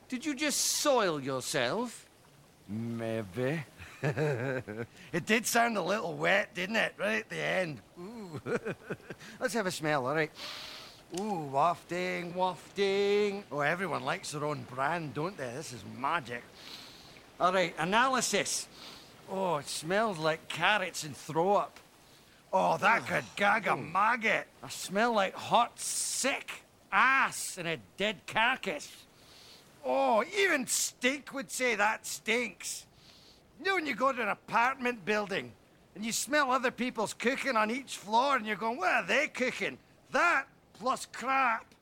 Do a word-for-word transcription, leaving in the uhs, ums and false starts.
Did you just soil yourself? Maybe. It did sound a little wet, didn't it? Right at the end. Ooh. Let's have a smell, all right? Ooh, wafting, wafting. Oh, everyone likes their own brand, don't they? This is magic. All right, analysis. Oh, it smells like carrots and throw up. Oh, that could gag a maggot. I smell like hot, sick ass and a dead carcass. Oh, even Steak would say that stinks. You know when you go to an apartment building and you smell other people's cooking on each floor and you're going, what are they cooking? That plus crap.